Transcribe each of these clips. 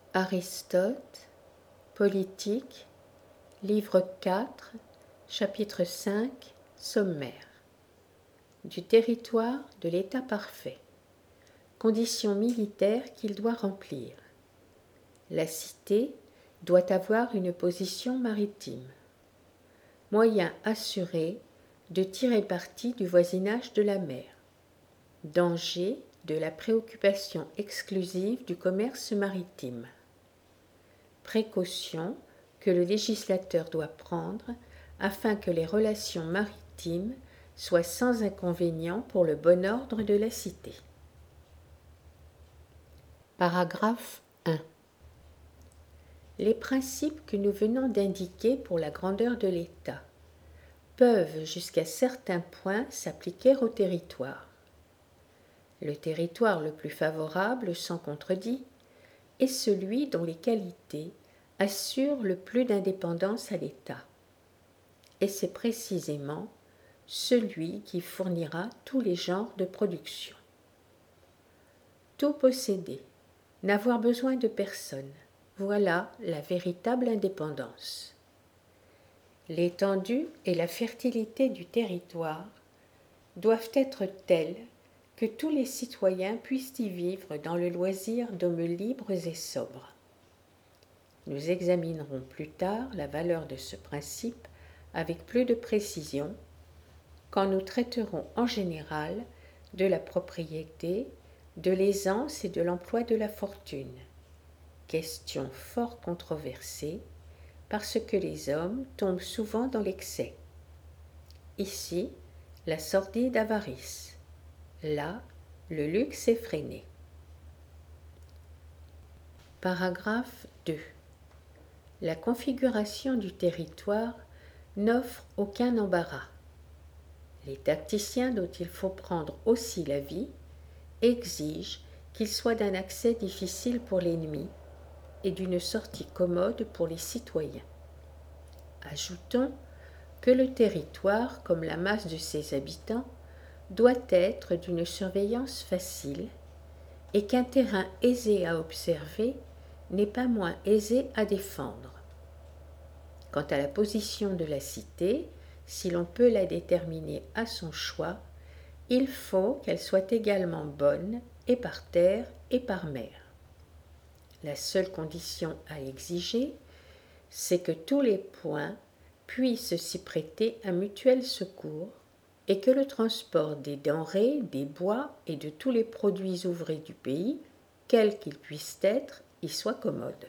Aristote, Politique, livre 4, chapitre 5, sommaire. Du territoire de l'État parfait. Conditions militaires qu'il doit remplir. La cité doit avoir une position maritime. Moyen assuré de tirer parti du voisinage de la mer. Danger de la préoccupation exclusive du commerce maritime. Précautions que le législateur doit prendre afin que les relations maritimes soient sans inconvénient pour le bon ordre de la cité. Paragraphe 1. Les principes que nous venons d'indiquer pour la grandeur de l'État peuvent jusqu'à certains points s'appliquer au territoire. Le territoire le plus favorable, sans contredit, est celui dont les qualités assurent le plus d'indépendance à l'État. Et c'est précisément celui qui fournira tous les genres de production. Tout posséder, n'avoir besoin de personne, voilà la véritable indépendance. L'étendue et la fertilité du territoire doivent être telles que tous les citoyens puissent y vivre dans le loisir d'hommes libres et sobres. Nous examinerons plus tard la valeur de ce principe avec plus de précision quand nous traiterons en général de la propriété, de l'aisance et de l'emploi de la fortune, question fort controversée parce que les hommes tombent souvent dans l'excès. Ici, la sordide avarice, là, le luxe effréné. Paragraphe 2. La configuration du territoire n'offre aucun embarras. Les tacticiens dont il faut prendre aussi l'avis exigent qu'il soit d'un accès difficile pour l'ennemi et d'une sortie commode pour les citoyens. Ajoutons que le territoire, comme la masse de ses habitants, doit être d'une surveillance facile et qu'un terrain aisé à observer n'est pas moins aisé à défendre. Quant à la position de la cité, si l'on peut la déterminer à son choix, il faut qu'elle soit également bonne et par terre et par mer. La seule condition à exiger, c'est que tous les points puissent s'y prêter un mutuel secours et que le transport des denrées, des bois et de tous les produits ouvrés du pays, quels qu'ils puissent être, y soit commode.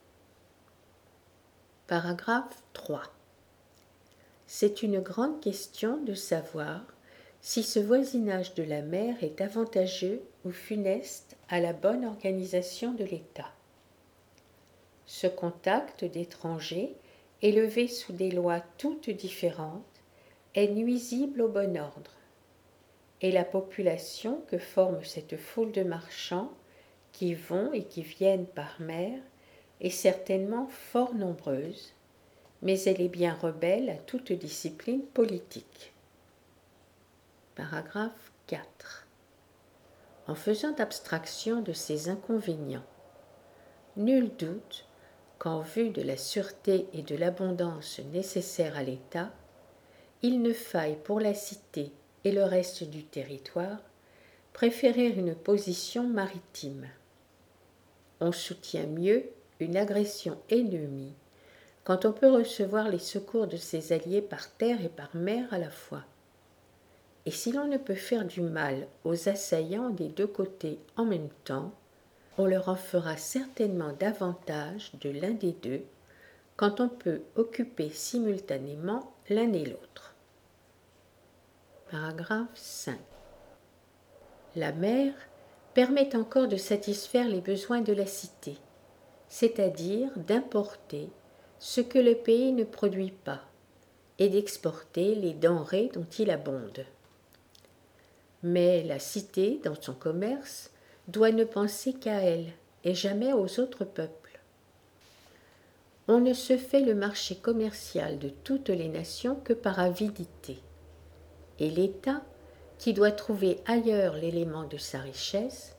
Paragraphe 3. C'est une grande question de savoir si ce voisinage de la mer est avantageux ou funeste à la bonne organisation de l'État. Ce contact d'étrangers, élevé sous des lois toutes différentes, est nuisible au bon ordre. Et la population que forme cette foule de marchands qui vont et qui viennent par mer est certainement fort nombreuse, mais elle est bien rebelle à toute discipline politique. Paragraphe 4. En faisant abstraction de ces inconvénients, nul doute qu'en vue de la sûreté et de l'abondance nécessaires à l'État, il ne faille pour la cité et le reste du territoire préférer une position maritime. On soutient mieux une agression ennemie quand on peut recevoir les secours de ses alliés par terre et par mer à la fois. Et si l'on ne peut faire du mal aux assaillants des deux côtés en même temps, on leur en fera certainement davantage de l'un des deux quand on peut occuper simultanément l'un et l'autre. Paragraphe 5. La mer permet encore de satisfaire les besoins de la cité, c'est-à-dire d'importer ce que le pays ne produit pas et d'exporter les denrées dont il abonde. Mais la cité, dans son commerce, doit ne penser qu'à elle et jamais aux autres peuples. On ne se fait le marché commercial de toutes les nations que par avidité, et l'État, qui doit trouver ailleurs l'élément de sa richesse,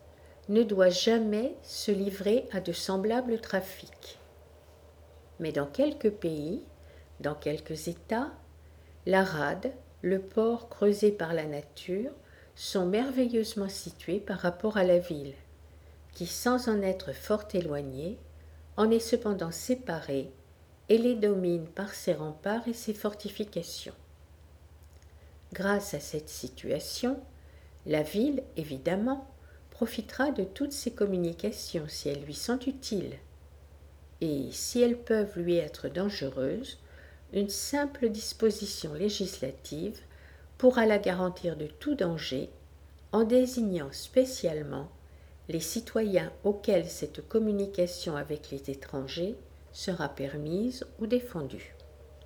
ne doit jamais se livrer à de semblables trafics. Mais dans quelques pays, dans quelques États, la rade, le port creusé par la nature, sont merveilleusement situés par rapport à la ville, qui, sans en être fort éloignée, en est cependant séparée et les domine par ses remparts et ses fortifications. Grâce à cette situation, la ville, évidemment, profitera de toutes ces communications si elles lui sont utiles. Et si elles peuvent lui être dangereuses, une simple disposition législative pourra la garantir de tout danger en désignant spécialement les citoyens auxquels cette communication avec les étrangers sera permise ou défendue.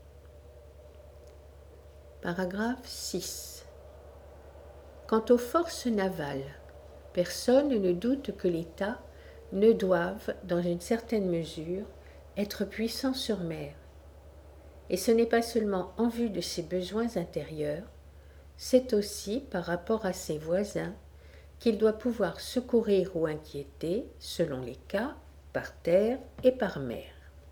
Paragraphe 6. Quant aux forces navales, personne ne doute que l'État ne doive, dans une certaine mesure, être puissant sur mer. Et ce n'est pas seulement en vue de ses besoins intérieurs, c'est aussi par rapport à ses voisins qu'il doit pouvoir secourir ou inquiéter, selon les cas, par terre et par mer.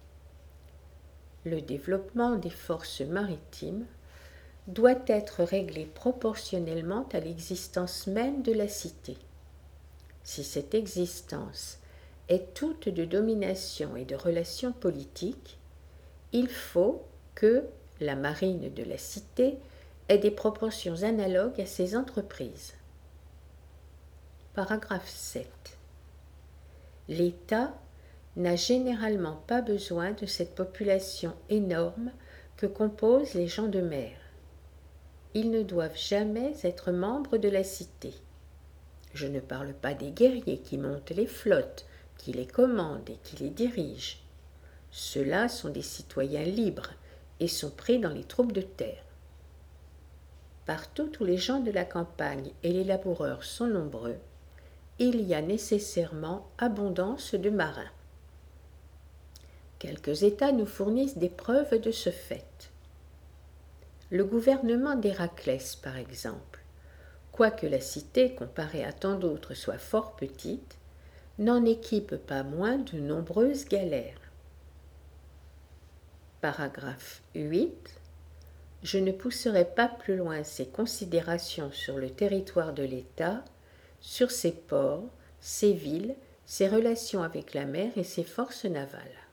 Le développement des forces maritimes doit être réglé proportionnellement à l'existence même de la cité. Si cette existence est toute de domination et de relations politiques, il faut que la marine de la cité ait des proportions analogues à ses entreprises. Paragraphe 7. L'État n'a généralement pas besoin de cette population énorme que composent les gens de mer. Ils ne doivent jamais être membres de la cité. Je ne parle pas des guerriers qui montent les flottes, qui les commandent et qui les dirigent. Ceux-là sont des citoyens libres et sont pris dans les troupes de terre. Partout où les gens de la campagne et les laboureurs sont nombreux, il y a nécessairement abondance de marins. Quelques États nous fournissent des preuves de ce fait. Le gouvernement d'Héraclès, par exemple, quoique la cité, comparée à tant d'autres, soit fort petite, n'en équipe pas moins de nombreuses galères. Paragraphe 8. Je ne pousserai pas plus loin ces considérations sur le territoire de l'État, sur ses ports, ses villes, ses relations avec la mer et ses forces navales.